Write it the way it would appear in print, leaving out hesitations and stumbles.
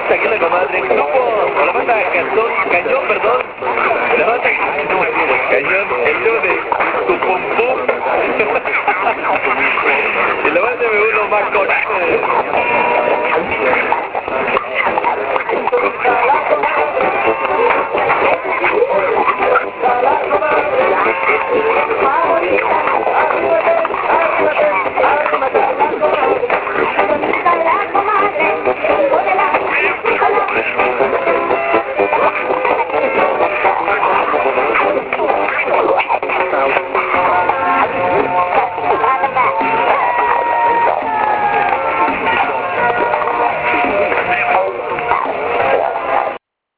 Aquí la comadre. Grupo, la banda Cañón, perdón. La banda Cañón, el tema de Tu Pum Pum. Y la banda M1 más coraje. Out.